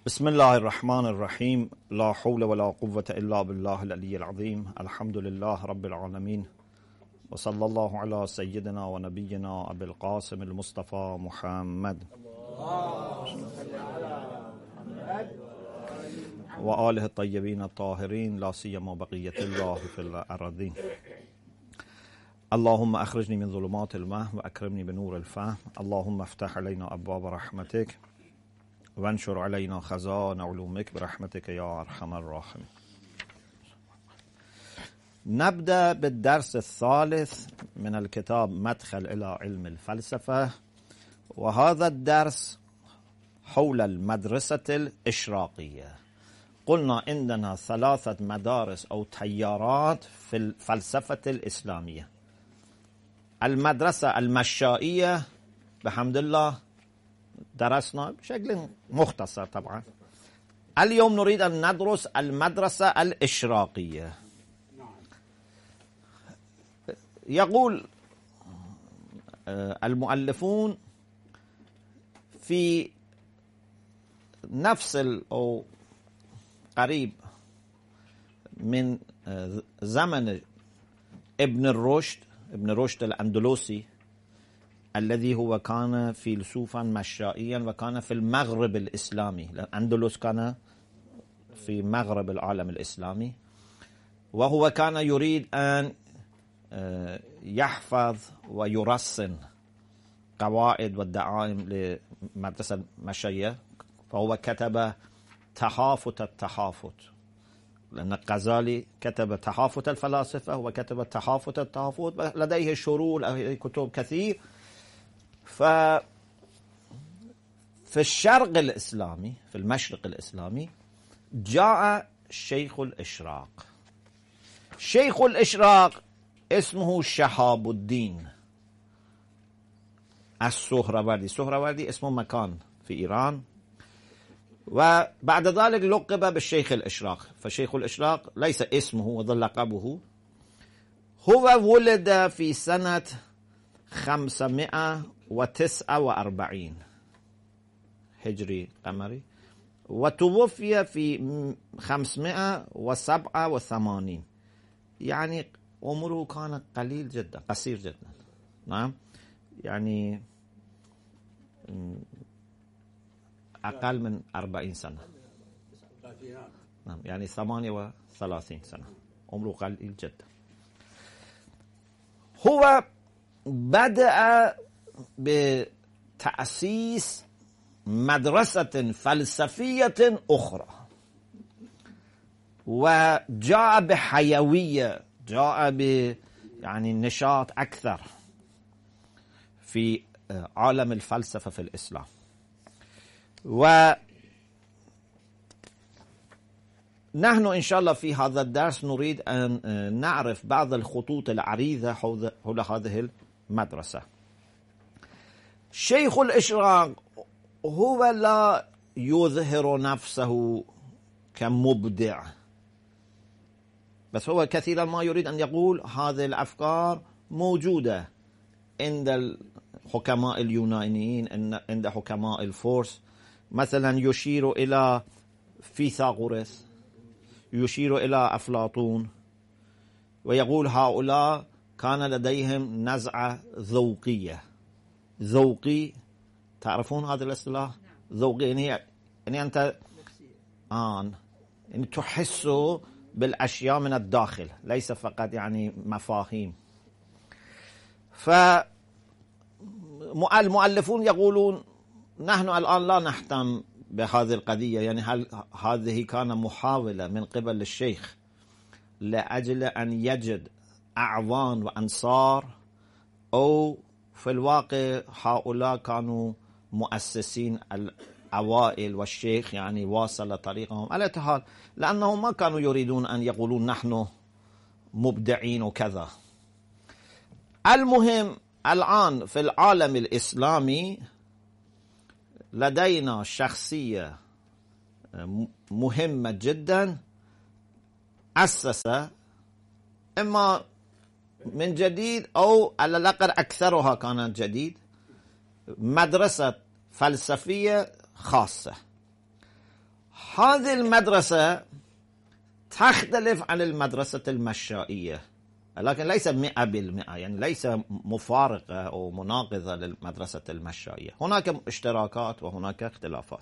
بسم الله الرحمن الرحيم. لا حول ولا قوة إلا بالله العلي العظيم. الحمد لله رب العالمين، وصلى الله على سيدنا ونبينا أبي القاسم المصطفى محمد وآله الطيبين الطاهرين، لا سيما بقية الله في الأرضين. اللهم أخرجني من ظلمات الوهم وأكرمني بنور الفهم. اللهم افتح علينا أبواب رحمتك وانشر علينا خزائن علومك برحمتك يا أرحم الراحمين. نبدأ بالدرس الثالث من الكتاب مدخل إلى علم الفلسفة، وهذا الدرس حول المدرسة الإشراقية. قلنا عندنا ثلاثة مدارس أو تيارات في الفلسفة الإسلامية. المدرسة المشائية بحمد الله درسنا بشكل مختصر طبعا. اليوم نريد أن ندرس المدرسة الإشراقية. يقول المؤلفون في نفس أو قريب من زمن ابن رشد الأندلسي، الذي هو كان فيلسوفا مشائيا وكان في المغرب الإسلامي. الأندلس كان في مغرب العالم الإسلامي، وهو كان يريد أن يحفظ ويرسن قواعد والدعائم لمدرسة المشائية، فهو كتب تحافت التحافت، لأن الغزالي كتب تحافت الفلاسفة وكتب تحافت التحافت، لديه شروح كتب كثير. ففي الشرق الإسلامي، في المشرق الإسلامي، جاء شيخ الإشراق. شيخ الإشراق اسمه شهاب الدين السهروردي. السهروردي اسمه مكان في إيران، وبعد ذلك لقب بالشيخ الإشراق. فشيخ الإشراق ليس اسمه وظل لقبه. هو ولد في سنة 549 هجري قمري، وتوفي في 587، يعني عمره كان قليل جدا، قصير جدا. نعم، يعني أقل من 40 سنة. نعم، يعني 38 سنة، عمره قليل جدا. هو بدأ بتأسيس مدرسة فلسفية أخرى، وجاء بحيوية، جاء يعني نشاط أكثر في عالم الفلسفة في الإسلام. ونحن إن شاء الله في هذا الدرس نريد أن نعرف بعض الخطوط العريضة حول هذه المدرسة. شيخ الإشراق هو لا يظهر نفسه كمبدع، بس هو كثيرا ما يريد أن يقول هذه الأفكار موجودة عند الحكماء اليونانيين، عند حكماء الفرس. مثلا يشير إلى فيثاغورس، يشير إلى أفلاطون، ويقول هؤلاء كان لديهم نزعة ذوقية. ذوقي، تعرفون هذا الاصطلاح؟ ذوقي يعني أنت يعني تحس بالأشياء من الداخل، ليس فقط يعني مفاهيم. فالمؤلفون يقولون نحن الآن لا نهتم بهذه القضية، يعني هل هذه كان محاولة من قبل الشيخ لأجل أن يجد أعوان وأنصار، أو في الواقع هؤلاء كانوا مؤسسين الأوائل والشيخ يعني واصل طريقهم؟ على حال، لأنهم ما كانوا يريدون أن يقولون نحن مبدعين وكذا. المهم الآن في العالم الإسلامي لدينا شخصية مهمة جدا أسس إما من جديد أو على الأقل أكثرها كانت جديد مدرسة فلسفية خاصة، هذه المدرسة تختلف عن المدرسة المشائية، لكن ليس 100%، يعني ليس مفارقة أو مناقضة للمدرسة المشائية. هناك اشتراكات وهناك اختلافات.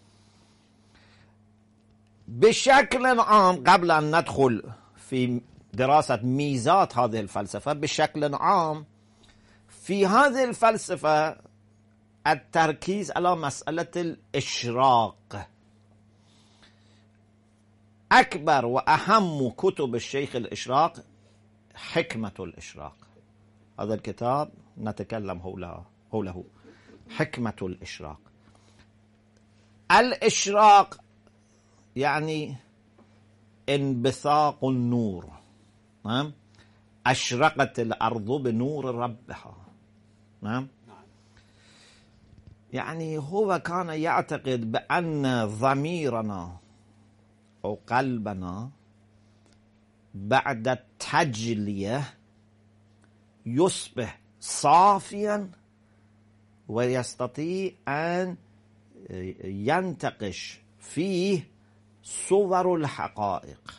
بشكل عام، قبل أن ندخل في دراسة ميزات هذه الفلسفة، بشكل عام في هذه الفلسفة التركيز على مسألة الإشراق. أكبر وأهم كتب الشيخ الإشراق حكمة الإشراق. هذا الكتاب نتكلم حوله حكمة الإشراق. الإشراق يعني انبثاق النور. نعم، أشرقت الأرض بنور ربها. نعم، يعني هو كان يعتقد بأن ضميرنا أو قلبنا بعد التجلية يصبح صافيا ويستطيع أن ينتقش فيه صور الحقائق.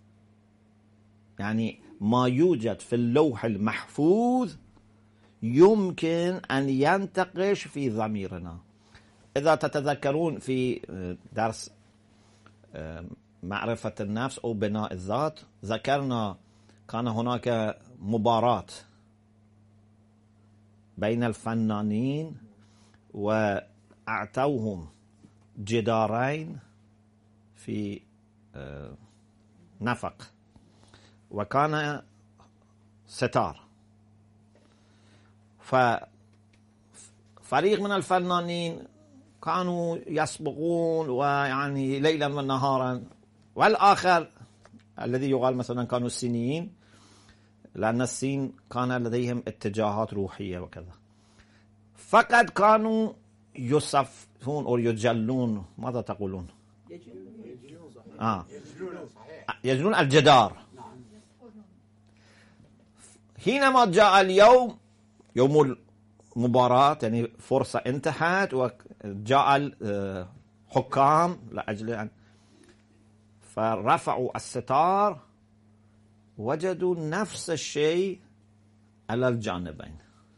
يعني ما يوجد في اللوح المحفوظ يمكن أن ينتقش في ضميرنا. إذا تتذكرون في درس معرفة النفس أو بناء الذات، ذكرنا كان هناك مباراة بين الفنانين وأعطوهم جدارين في نفق، وكان ستار. ففريق من الفنانين كانوا يسبقون ويعني ليلا ونهارا، والآخر الذي يقال مثلا كانوا الصينيين، لأن الصين كان لديهم اتجاهات روحية وكذا، فقد كانوا يصفون أو يجلون. ماذا تقولون؟ يجلون الجدار. حينما جاء اليوم، يوم المباراة، يعني فرصة انتهت وجاء الحكام لأجل أن فرفعوا الستار، وجدوا نفس الشيء على الجانبين،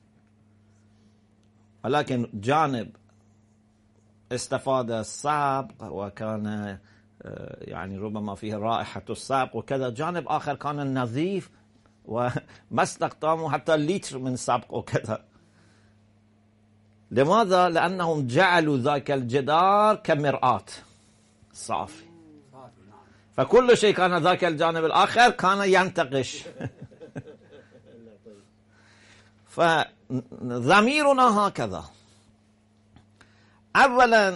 ولكن جانب استفاد السابق وكان يعني ربما فيه رائحة السابق وكذا، جانب آخر كان نظيف وما استخدموا حتى لتر من سابق وكذا. لماذا؟ لأنهم جعلوا ذاك الجدار كمرآة صافي، فكل شيء كان ذاك الجانب الآخر كان ينتقش. فضميرنا هكذا. أولا،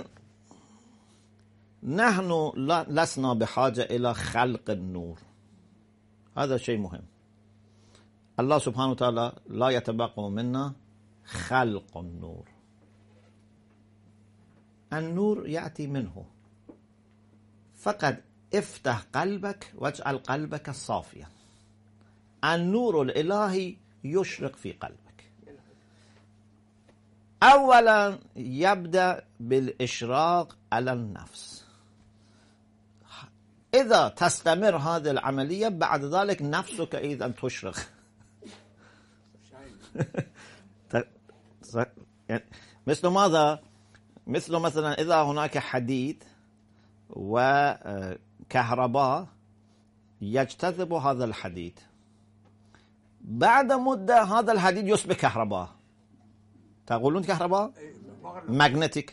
نحن لسنا بحاجة إلى خلق النور، هذا شيء مهم. الله سبحانه وتعالى لا يتبقى منا خلق النور، النور يأتي منه. فقد افتح قلبك واجعل قلبك صافيا، النور الإلهي يشرق في قلبك. أولا يبدأ بالإشراق على النفس. إذا تستمر هذه العملية بعد ذلك نفسك أيضا تشرق. مثل ماذا؟ مثل مثلا إذا هناك حديد وكهرباء يجتذب هذا الحديد، بعد مدة هذا الحديد يصبح كهرباء. تقولون كهرباء؟ ماغنتيك.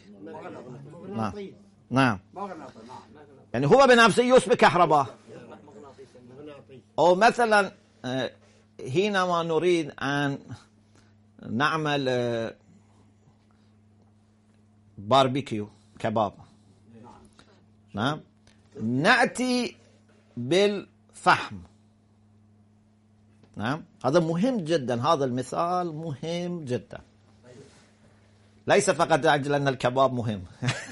نعم، يعني هو بنفسه يصبح كهرباء. أو مثلا حينما نريد أن نعمل باربيكيو كباب، نعم، نأتي بالفحم. نعم، هذا مهم جدا، هذا المثال مهم جدا، ليس فقط أجل أن الكباب مهم.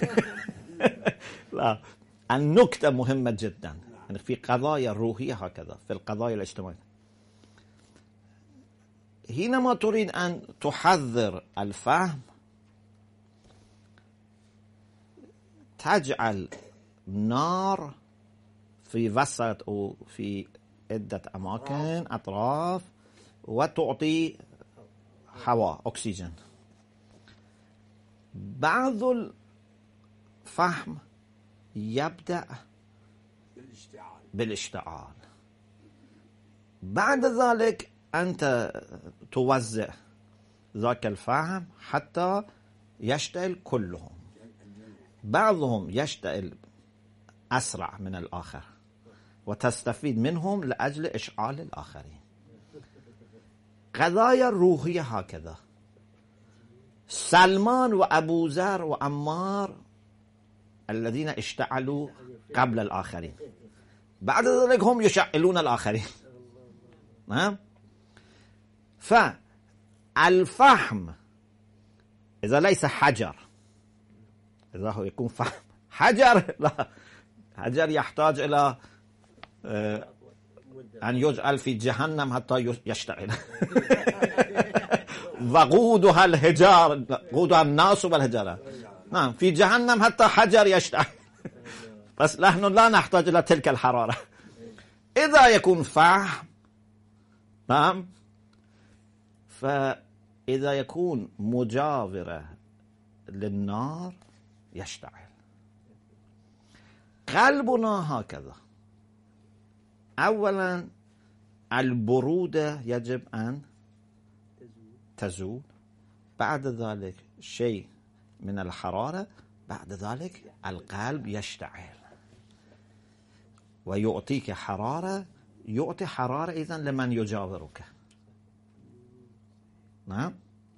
لا، النكتة مهمة جدا، يعني في قضايا روحية هكذا، في القضايا الاجتماعية. حينما تريد أن تحذر الفهم، تجعل نار في وسط أو في عدة أماكن أطراف وتعطي هواء أكسجين. بعض الفحم يبدأ بالاشتعال. بعد ذلك أنت توزع ذاك الفحم حتى يشتعل كلهم. بعضهم يشتعل أسرع من الآخر وتستفيد منهم لأجل إشعال الآخرين. قضايا الروحية هكذا. سلمان وأبو ذر وعمار الذين اشتعلوا قبل الآخرين، بعد ذلك هم يشعلون الآخرين. نعم. فالفحم إذا ليس حجر، إذا هو يكون فحم حجر، لا، حجر يحتاج إلى أن يجعل في جهنم حتى يشتعل. وقودها الحجار، قودها الناس والحجارة. نعم، في جهنم حتى حجر يشتعل. بس نحن لا نحتاج إلى تلك الحرارة. إذا يكون فحم، نعم، فإذا يكون مجاورة للنار يشتعل. قلبنا هكذا. أولا البرودة يجب أن تزول، بعد ذلك شيء من الحرارة، بعد ذلك القلب يشتعل ويعطيك حرارة، يعطي حرارة إذن لمن يجاورك. نعم.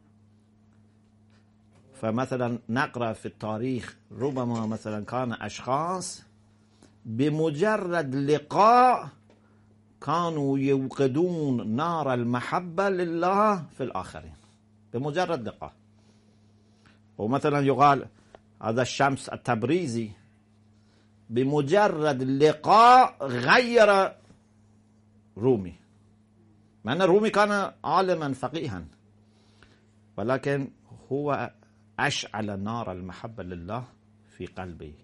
فمثلا نقرأ في التاريخ ربما مثلا كان أشخاص بمجرد لقاء كانوا يوقدون نار المحبة لله في الآخرين، بمجرد لقاء. ومثلا يقال هذا الشمس التبريزي بمجرد لقاء غير رومي، مع أن الرومي كان عالما فقيها، ولكن هو أشعل نار المحبة لله في قلبه.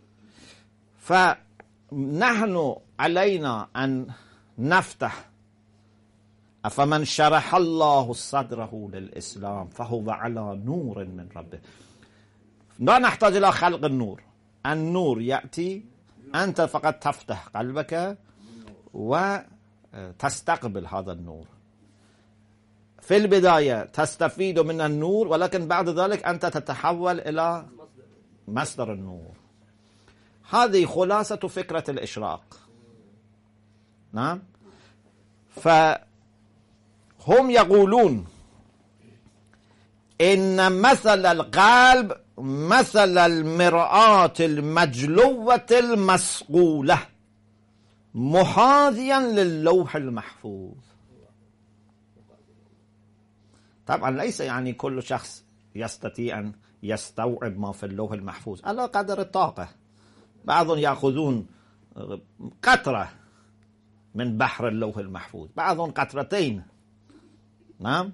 فنحن علينا أن نفتح. أفمن شرح الله صدره للإسلام فهو على نور من ربه. لا نحتاج إلى خلق النور، النور يأتي، أنت فقط تفتح قلبك وتستقبل هذا النور. في البداية تستفيد من النور، ولكن بعد ذلك أنت تتحول إلى مصدر النور. هذه خلاصة فكرة الإشراق. نعم. فهم يقولون إن مثل القلب مثل المرآة المجلوة المصقولة محاذيا للوح المحفوظ. طبعا ليس يعني كل شخص يستطيع أن يستوعب ما في اللوح المحفوظ على قدر الطاقة. بعضهم يأخذون قطرة من بحر اللوح المحفوظ، بعضهم قطرتين. نعم.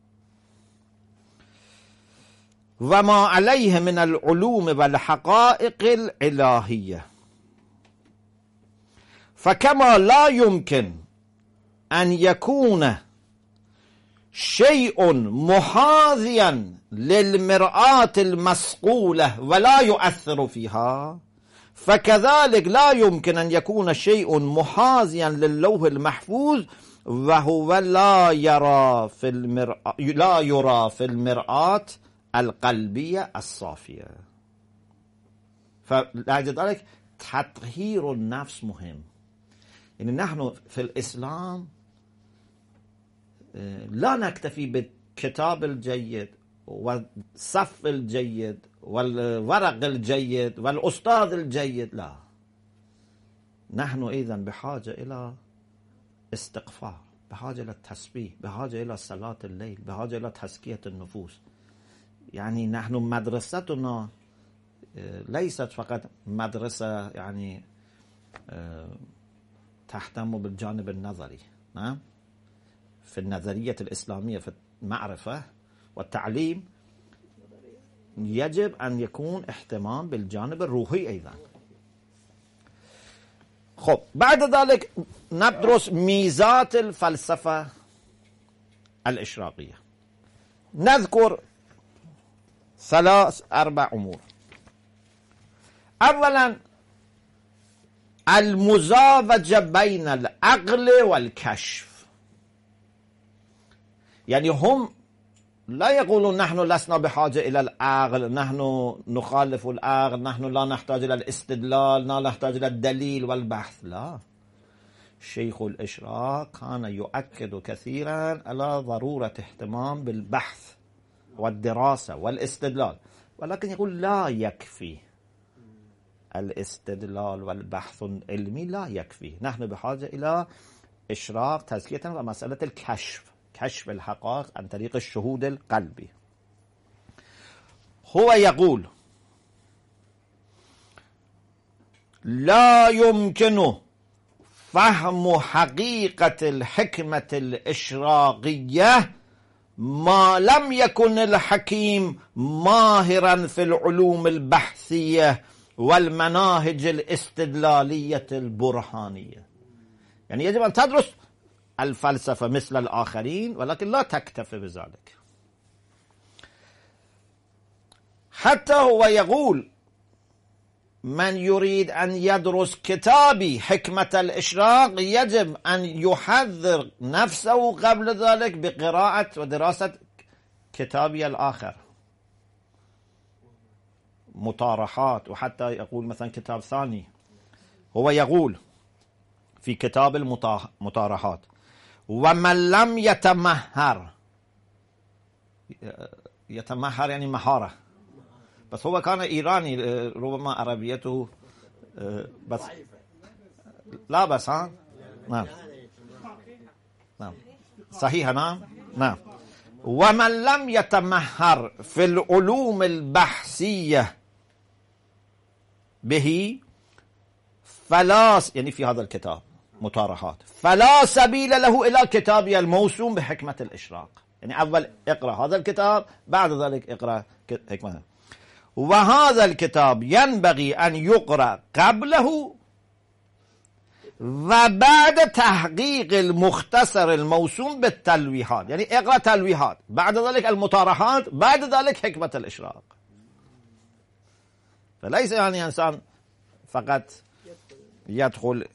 وما عليه من العلوم والحقائق الإلهية. فكما لا يمكن أن يكون شيء محاذيا للمرآة المصقولة ولا يؤثر فيها، فكذلك لا يمكن أن يكون شيء محاذيا للوح المحفوظ وهو لا يرى في المرآة القلبية الصافية. فلذلك تطهير النفس مهم. يعني نحن في الإسلام لا نكتفي بالكتاب الجيد والصف الجيد والورق الجيد والأستاذ الجيد، لا، نحن أيضا بحاجة إلى استغفار، بحاجة إلى التسبيح، بحاجة إلى صلاة الليل، بحاجة إلى تزكية النفوس. يعني نحن مدرستنا ليست فقط مدرسة يعني تهتم بالجانب النظري. نعم. في النظرية الإسلامية في المعرفة والتعليم يجب أن يكون اهتمام بالجانب الروحي أيضا. خب بعد ذلك ندرس ميزات الفلسفة الإشراقية. نذكر 4 أمور. أولا المزاوجة بين العقل والكشف. يعني هم لا يقولون نحن لسنا بحاجة إلى العقل، نحن نخالف العقل، نحن لا نحتاج إلى الاستدلال، لا نحتاج إلى الدليل والبحث. لا، شيخ الإشراق كان يؤكد كثيرا على ضرورة اهتمام بالبحث والدراسة والاستدلال، ولكن يقول لا يكفي الاستدلال والبحث العلمي، لا يكفي، نحن بحاجة إلى إشراق تزكية ومسألة الكشف، كشف الحقائق عن طريق الشهود القلبي. هو يقول لا يمكن فهم حقيقة الحكمة الإشراقية ما لم يكن الحكيم ماهرا في العلوم البحثية والمناهج الاستدلالية البرهانية. يعني يجب أن تدرس الفلسفة مثل الآخرين، ولكن لا تكتفي بذلك. حتى هو يقول من يريد أن يدرس كتابي حكمة الإشراق يجب أن يحذر نفسه قبل ذلك بقراءة ودراسة كتابي الآخر، مطارحات، وحتى يقول مثلا كتاب ثاني. هو يقول في كتاب المطارحات ومن لم يتمهر، يتمهر يعني مهارة، بس هو كان إيراني، ربما عربيته بس لا بس ها نعم نعم صحيح نعم. ومن لم يتمهر في العلوم البحثية به فلا، يعني في هذا الكتاب مطارحات، فلا سبيل له إلى كتابي الموسوم بحكمة الإشراق. يعني أول اقرأ هذا الكتاب، بعد ذلك اقرأ حكمة. وهذا الكتاب ينبغي أن يقرأ قبله وبعد تحقيق المختصر الموسوم بالتلويحات. يعني اقرأ تلويحات، بعد ذلك المطارحات، بعد ذلك حكمة الإشراق. فليس يعني إنسان فقط يدخل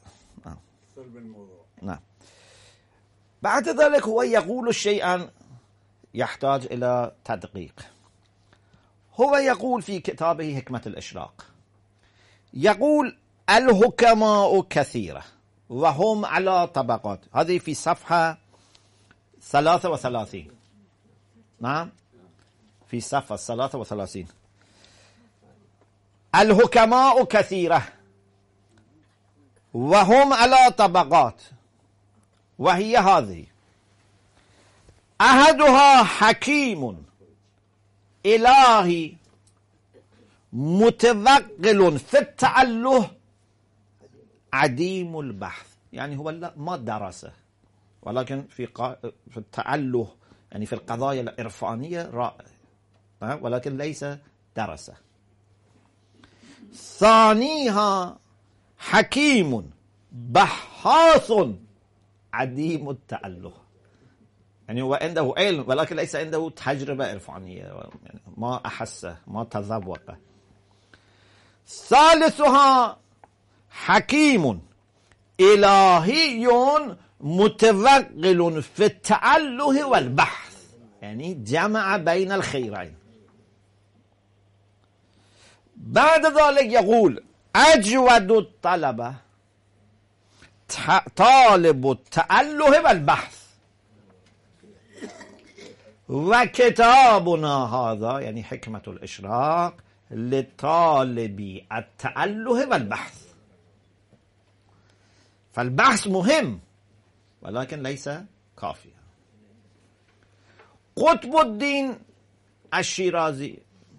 نعم. بعد ذلك هو يقول شيئا يحتاج إلى تدقيق. هو يقول في كتابه حكمة الإشراق، يقول الحكماء كثيرة وهم على طبقات. هذه في صفحة 33. نعم، في صفحة 33. الحكماء كثيرة وهم على طبقات، وهي هذه: أحدها حكيم إلهي متوغل في التأله عديم البحث. يعني هو ما درسه، ولكن في التأله، يعني في القضايا العرفانية رائع، ولكن ليس درسه. ثانيها حكيم بحاث عديم التأله. يعني هو عنده علم ولكن ليس عنده تجربة عرفانية، يعني ما أحسه، ما تذوقه. ثالثها حكيم إلهي متوغل في التأله والبحث، يعني جمع بين الخيرين. بعد ذلك يقول أجود الطلبة طالب التأله والبحث، وكتابنا هذا يعني حكمة الإشراق لطالبي التأله والبحث. فالبحث مهم ولكن ليس كافيا. قطب الدين الشيرازي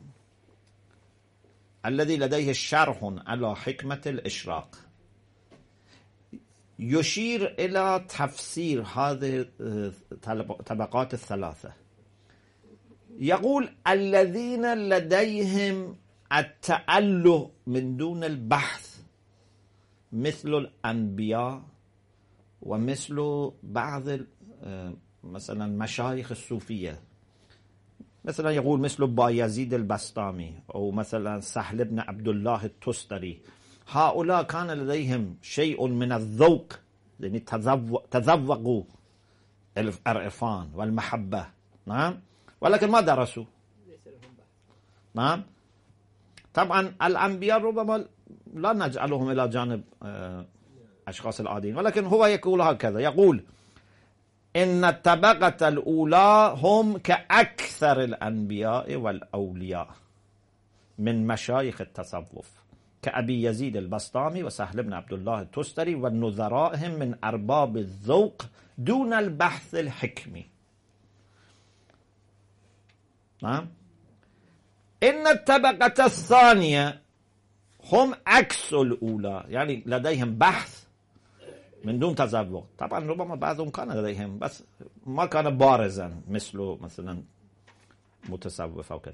الذي لديه شرح على حكمة الإشراق يشير إلى تفسير هذه الطبقات الثلاثة. يقول الذين لديهم التأله من دون البحث مثل الأنبياء ومثل بعض مثلا مشايخ الصوفية، مثلا يقول مثل بايزيد البسطامي أو مثلا سهل بن عبد الله التستري. هؤلاء كان لديهم شيء من الذوق، يعني تذوقوا العرفان والمحبة، نعم، ولكن ما درسوا. نعم. طبعا الأنبياء ربما لا نجعلهم إلى جانب أشخاص العاديين، ولكن هو يقول هكذا، يقول إن الطبقة الأولى هم كأكثر الأنبياء والأولياء من مشايخ التصوف كأبي يزيد البسطامي وسهل بن عبد الله التستري ونذرائهم من أرباب الذوق دون البحث الحكمي. نعم. إن الطبقة الثانية هم عكس الأولى، يعني لديهم بحث من دون تذوق. طبعا ربما بعضهم كان لديهم بس ما كان بارزا مثل مثلا متصوف أو كذا.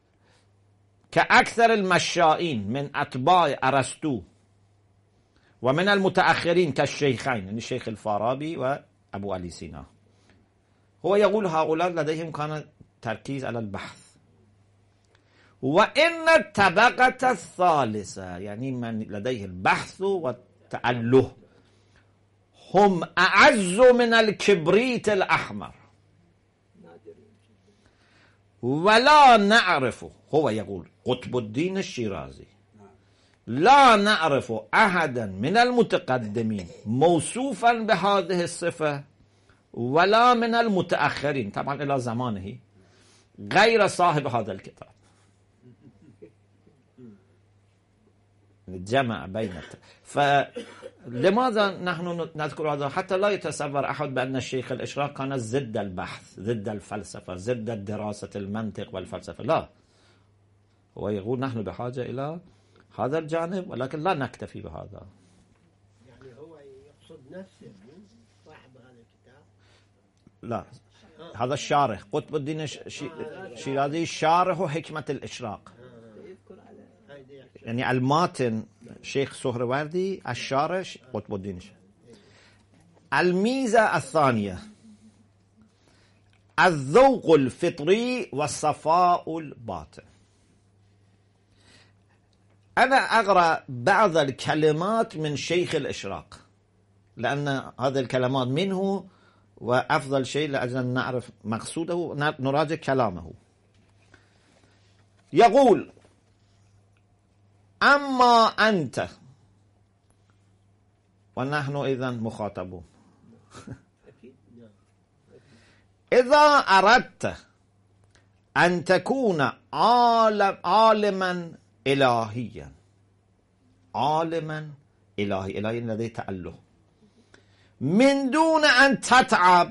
كأكثر المشائين من أتباع أرسطو ومن المتأخرين كالشيخين، يعني الشيخ الفارابي وأبو علي سينا. هو يقول هؤلاء لديهم كان تركيز على البحث. وإن الطبقة الثالثة، يعني من لديه البحث والتأله، هم أعز من الكبريت الأحمر ولا نعرف، هو يقول قطب الدين الشيرازي، لا نعرف أحدا من المتقدمين موصوفا بهذه الصفة ولا من المتأخرين طبعا إلى زمانه غير صاحب هذا الكتاب. الجمع بين فلماذا نحن نذكر هذا؟ حتى لا يتصور أحد بأن الشيخ الإشراق كان ضد البحث، ضد الفلسفة، ضد دراسة المنطق والفلسفة، لا. هو يقول نحن بحاجة إلى هذا الجانب ولكن لا نكتفي بهذا. يعني هو يقصد نفسه صاحب هذا الكتاب؟ لا، هذا الشارح قطب الدين الشيرازي شارح حكمة الإشراق، يعني الماتن شيخ سهروردي، الشارح قطب الدين. الميزة الثانية الذوق الفطري والصفاء الباطن. أنا أقرأ بعض الكلمات من شيخ الإشراق لأن هذه الكلمات منه، وأفضل شيء لأجل أن نعرف مقصوده نراجع كلامه. يقول أما أنت، ونحن إذن مخاطبون، إذا أردت أن تكون عالما إلهيا، عالما إلهي، إلهي الذي تأله، من دون أن تتعب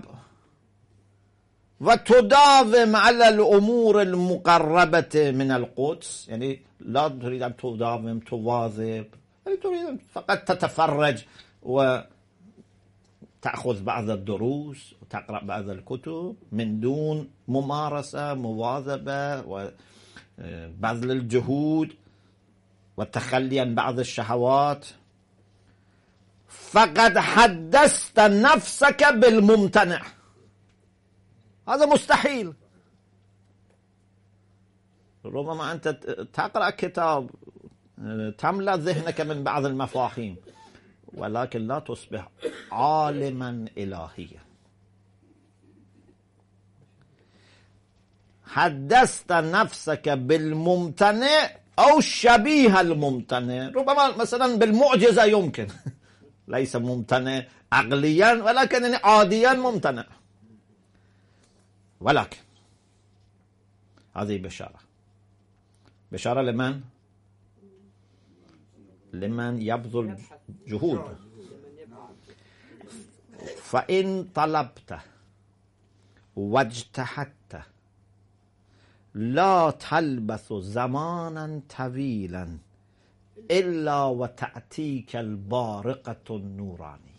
وتداوم على الأمور المقربة من القدس، يعني لا تريد أن تداوم تواظب، يعني تريد فقط تتفرج وتأخذ بعض الدروس وتقرأ بعض الكتب من دون ممارسة مواظبة وبذل الجهود والتخلي عن بعض الشهوات، فقد حدثت نفسك بالممتنع. هذا مستحيل. ربما أنت تقرأ كتاب تملأ ذهنك من بعض المفاهيم ولكن لا تصبح عالما إلهيا. حدثت نفسك بالممتنع أو شبيه الممتنع، ربما مثلا بالمعجزة يمكن ليس ممتنع عقليا ولكن عاديا ممتنع، ولكن هذه بشارة لمن؟ لمن يبذل جهود. فإن طلبت واجتهدت لا تلبث زمانا طويلا إلا وتأتيك البارقة النورانية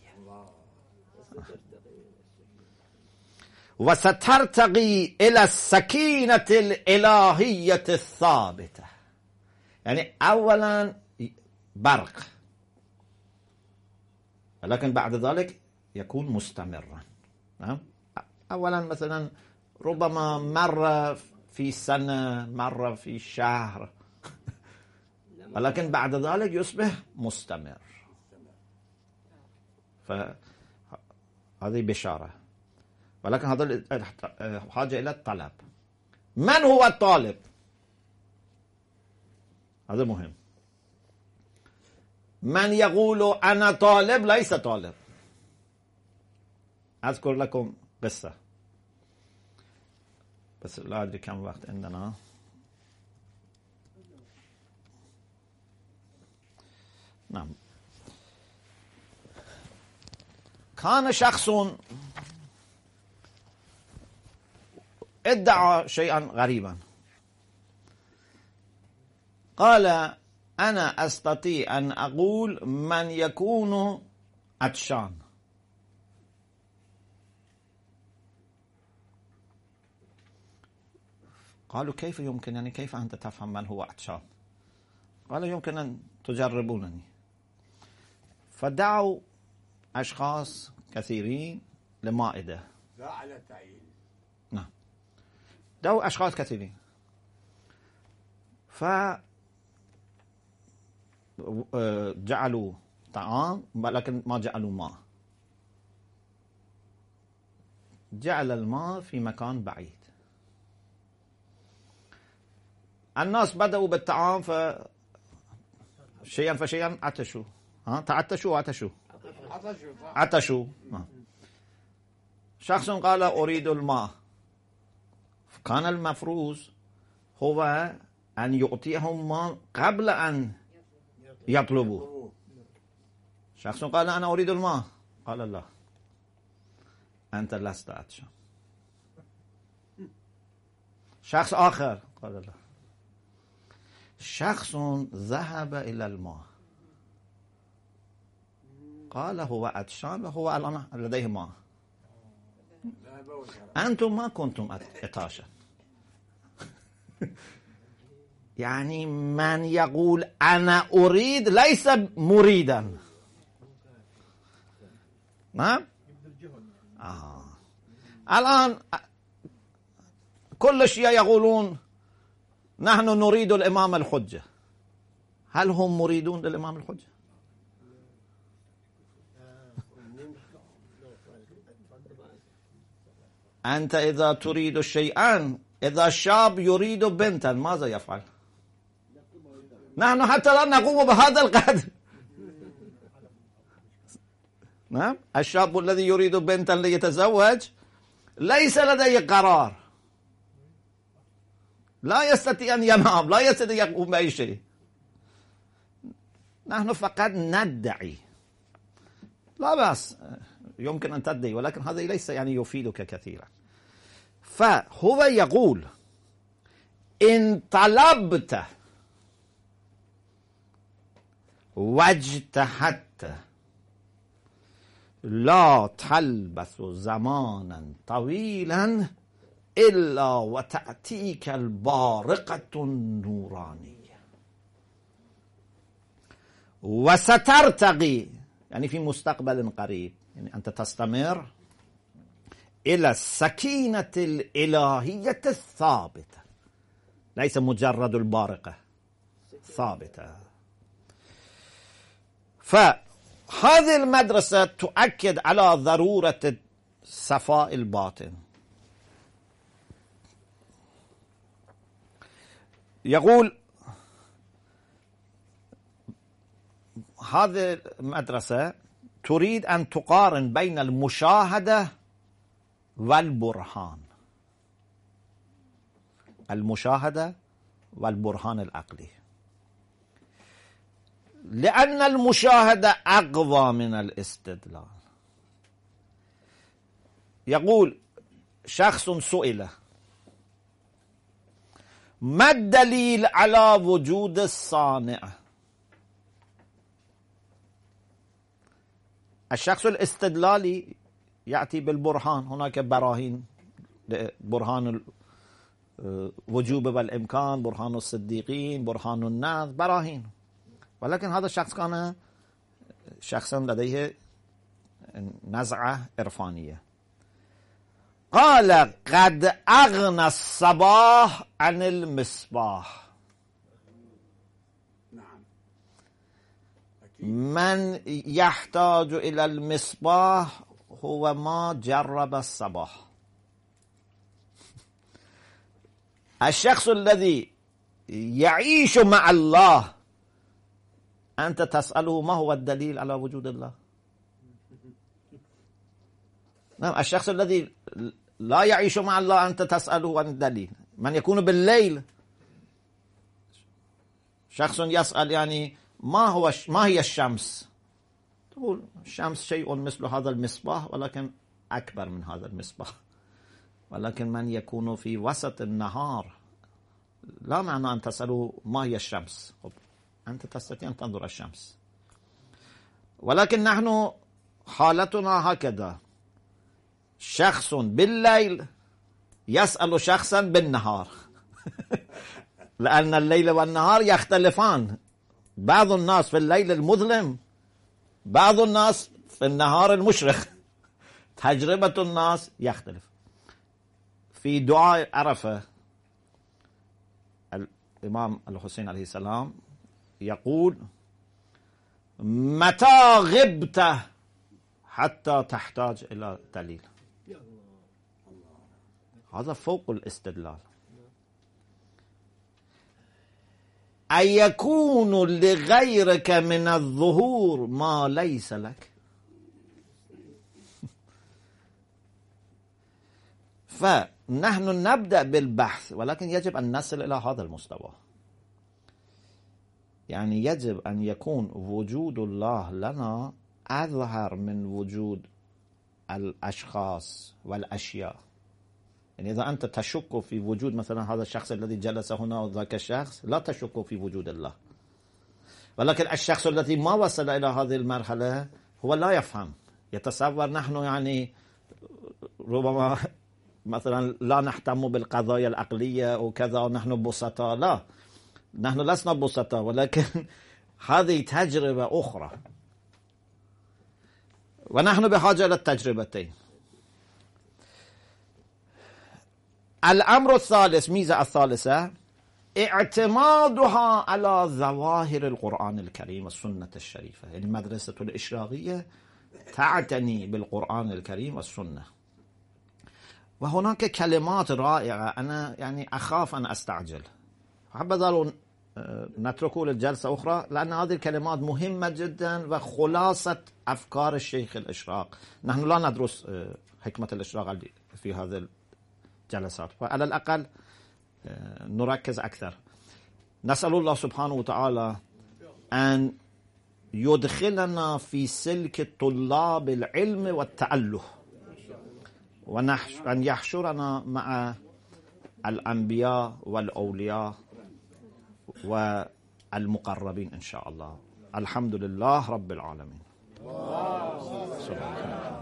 وسترتقي إلى السكينة الإلهية الثابتة. يعني أولا برق، ولكن بعد ذلك يكون مستمرا. نعم. أولا مثلا ربما مرة في سنة، مرة في شهر، ولكن بعد ذلك يصبح مستمر. فهذه بشارة. ولكن هذا حاجة إلى الطلب. من هو الطالب؟ هذا مهم. من يقول أنا طالب ليس طالب. أذكر لكم قصة، بس لا أدري كم وقت عندنا. نعم. كان شخص ادعى شيئا غريبا، قال أنا أستطيع أن أقول من يكون عطشان. قالوا كيف يمكن، يعني كيف أنت تفهم من هو عطشان؟ قال يمكن أن تجربونني. فدعوا أشخاص كثيرين لمائدة. لا على تعيين. نعم. دعوا أشخاص كثيرين، جعلوا طعام ولكن ما جعلوا ماء. جعل الماء في مكان بعيد. الناس بدأوا بالطعام شيئا فشيئا عطشوا. عطشوا. شخص قال أريد الماء. كان المفروض هو أن يعطيهم ماء قبل أن يطلبوا. شخص قال أنا أريد الماء، قال لا، أنت لست عطشان. شخص آخر قال لا. شخص ذهب إلى الماء، قال هو عطشان وهو الآن لديه ماء. أنتم ما كنتم عطاشا. يعني من يقول أنا أريد ليس مريدا. نعم. الآن كل شيء يقولون نحن نريد الإمام الحجة. هل هم مريدون للإمام الحجة؟ أنت إذا تريد شيئا، إذا شاب يريد بنتا ماذا يفعل؟ نحن حتى لا نقوم بهذا القدر. نعم. الشاب الذي يريد بنتا ليتزوج ليس لديه قرار، لا يستطيع أن ينام، لا يستطيع أن يقوم بأي شيء. نحن فقط ندعي. لا بأس، يمكن أن تدعي، ولكن هذا ليس يعني يفيدك كثيرا. فهو يقول إن طلبت واجتهدت لا تلبث زمانا طويلا إلا وتأتيك البارقة النورانية وسترتقي، يعني في مستقبل قريب، يعني أنت تستمر إلى السكينة الإلهية الثابتة، ليس مجرد البارقة، ثابتة. فهذه المدرسة تؤكد على ضرورة صفاء الباطن. يقول هذه المدرسة تريد أن تقارن بين المشاهدة والبرهان، المشاهدة والبرهان العقلي، لأن المشاهدة أقوى من الاستدلال. يقول شخص سئل ما الدليل على وجود الصانع؟ الشخص الاستدلالي يأتي بالبرهان، هناك براهين، برهان الوجوب والإمكان، برهان الصديقين، برهان الناس، براهين. ولكن هذا الشخص كان شخصا لديه نزعة إرفانية. قال قد أغنى الصباح عن المصباح. من يحتاج إلى المصباح هو ما جرب الصباح. الشخص الذي يعيش مع الله أنت تسأله ما هو الدليل على وجود الله؟ نعم، الشخص الذي لا يعيش مع الله أنت تسأله عن الدليل. من يكون بالليل شخص يسأل يعني ما هي الشمس؟ تقول الشمس شيء مثل هذا المصباح ولكن أكبر من هذا المصباح. ولكن من يكون في وسط النهار لا معنى أن تسأله ما هي الشمس. أنت تستطيع أن تنظر الشمس، ولكن نحن حالتنا هكذا، شخص بالليل يسأل شخصا بالنهار لأن الليل والنهار يختلفان. بعض الناس في الليل المظلم، بعض الناس في النهار المشرق. تجربة الناس يختلف. في دعاء عرفة الإمام الحسين عليه السلام يقول متى غبت حتى تحتاج إلى دليل. هذا فوق الاستدلال. أن يكون لغيرك من الظهور ما ليس لك. فنحن نبدأ بالبحث، ولكن يجب أن نصل إلى هذا المستوى. يعني يجب أن يكون وجود الله لنا أظهر من وجود الأشخاص والأشياء. يعني إذا أنت تشك في وجود مثلا هذا الشخص الذي جلس هنا وذاك الشخص، لا تشك في وجود الله. ولكن الشخص الذي ما وصل إلى هذه المرحلة هو لا يفهم، يتصور نحن يعني ربما مثلا لا نهتم بالقضايا العقلية وكذا ونحن بسطاء. لا، نحن لسنا بسطاء، ولكن هذه تجربة أخرى، ونحن بحاجة إلى التجربتين. الأمر الثالث، ميزة الثالثة، اعتمادها على ظواهر القرآن الكريم والسنة الشريفة. يعني المدرسة الإشراقية تعتني بالقرآن الكريم والسنة. وهناك كلمات رائعة أنا يعني أخاف أن أستعجل، حبذا نتركه للجلسة أخرى، لأن هذه الكلمات مهمة جدا وخلاصة أفكار الشيخ الإشراق. نحن لا ندرس حكمة الإشراق في هذه الجلسات، وعلى الأقل نركز أكثر. نسأل الله سبحانه وتعالى أن يدخلنا في سلك طلاب العلم والتأله، وأن يحشرنا مع الأنبياء والأولياء والمقربين إن شاء الله. الحمد لله رب العالمين.